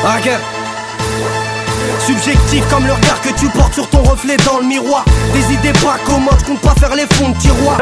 Ok. Subjectif comme le regard que tu portes sur ton reflet dans le miroir. Des idées pas commodes, je compte pas faire les fonds de tiroir.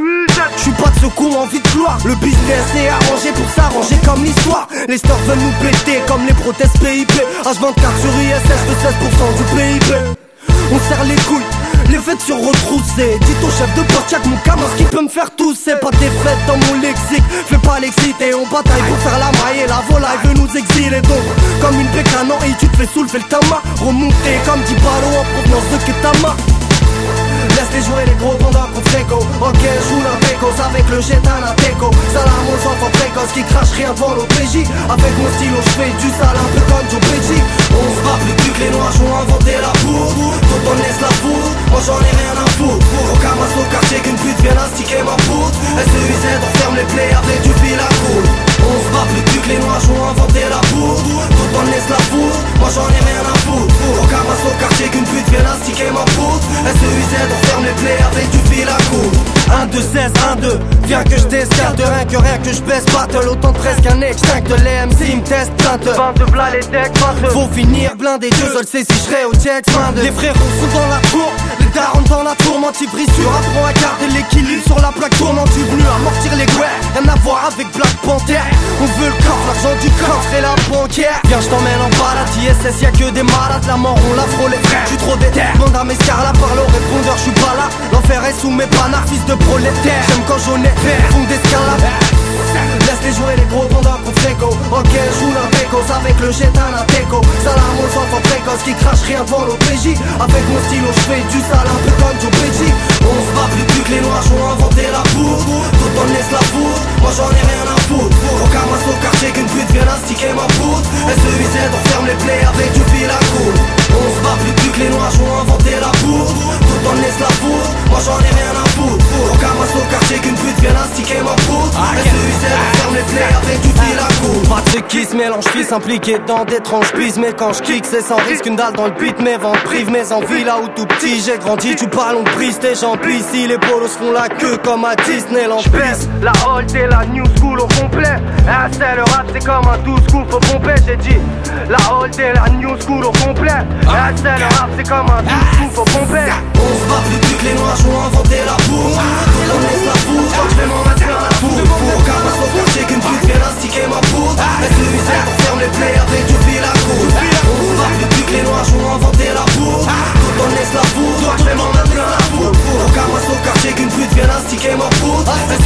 Je suis pas de ce con envie de gloire. Le business est arrangé pour s'arranger comme l'histoire. Les stores veulent nous péter comme les protestes PIP. H24 sur ISS de 16% du PIB. On serre les couilles, les fêtes sur retroussées. Dites au chef de poste, y'a que mon camas qui peut me faire tousser. Pas des fêtes dans mon lexique, fais pas l'exciter. On bataille pour faire la maille et la volaille veut nous exiler. Donc, comme une bécane en tu te fais soulever le tama. Remonter comme 10 ballots en provenance de Ketama. Laisse-les jouer les gros pendant qu'on fréco. Ok, joue la pécos avec le gétan à teco. Salam aux enfants précoces qui crachent rien devant l'OPJ. Avec mon stylo je fais du sale un peu comme Joe Pesci. On se bat plus que les noirs ont inventé la poudre. Tout on laisse la foudre, moi j'en ai rien à foutre. Au camas au quartier qu'une pute vienne astiquer ma poutre. SEUZ on ferme les plaies avec du fil à coudre. On se bat plus que les noirs ont inventé la poudre. Tout on laisse la foudre, moi j'en ai rien à foutre. Au camas au quartier qu'une pute vienne astiquer ma poutre. SEUZ on ferme les plaies avec du fil à coudre. 1, 2, 16, 1, 2. Viens que je t'escale de rien que je baisse battle. Autant de presque un extinct de l'EMC me teste plainte. 22 v'là les decks, 22. Faut finir blindé, Dieu seul sait si je serai au check. Les frérots sont dans la cour, les darons dans la tourmente. Ils brissurent, apprends à garder l'équilibre sur la plaque tournante. Tu venu amortir les guerres, rien à voir avec Black Panther. On veut le corps, l'argent du coffre et la banquière. Viens je t'emmène en balade, ISS y'a que des malades. La mort on la frôle les frères, j'suis trop déter. Demande à mes scarlas, parle au répondeur, j'suis pas là. L'enfer est sous mes panards, fils de prolétaire. J'aime quand j'en ai fait, fond d'escalade. Laisse-les jouer les gros pendant qu'on fréco. Ok, joue la pécos avec le gétan à teco. Salam aux enfants précoces qui crachent rien devant l'OPJ. Avec mon stylo je fais du sale un peu comme Joe Pesci. On se bat plus que les noirs ont inventé la poudre. Tout on laisse la foudre, moi j'en ai rien à foutre. Au camas au quartier qu'une pute vienne astiquer ma poutre. SEUZ on ferme les plaies avec du fil à coudre. On se bat plus que les noirs ont inventé la poudre. Tout on laisse la foudre, moi j'en ai rien à foutre. Au camas au quartier qu'une pute vienne astiquer ma poutre. SEUZ on ferme les plaies avec du fil à coudre. Pas de ceux qui se mélangent, fils impliqués dans d'étranges pistes. Mais quand je kick c'est sans risque, une dalle dans le beat. Mes ventes privent mes envies là où tout petit j'ai grandi. Tu parles on brise tes jambes ici. Les polos font la queue comme à Disneyland. J'baisse la old et la new school au complet. C'est le rap c'est comme un 12 coups faut pomper. J'ai dit la old et la new school au complet. C'est le rap c'est comme un 12 coups faut pomper. On se bat plus que les noirs ont inventé la poudre. On laisse la poudre, je vais m'en mettre plein la poudre. Au camas au quartier qu'une pute vienne astiquer ma poudre. SEUZ on ferme les plaies avec du fil à coudre. On se bat plus que les noirs ont inventé la poudre. Tout on laisse la poudre, je vais m'en mettre plein la poudre. Au camas au quartier qu'une pute vienne astiquer ma poudre.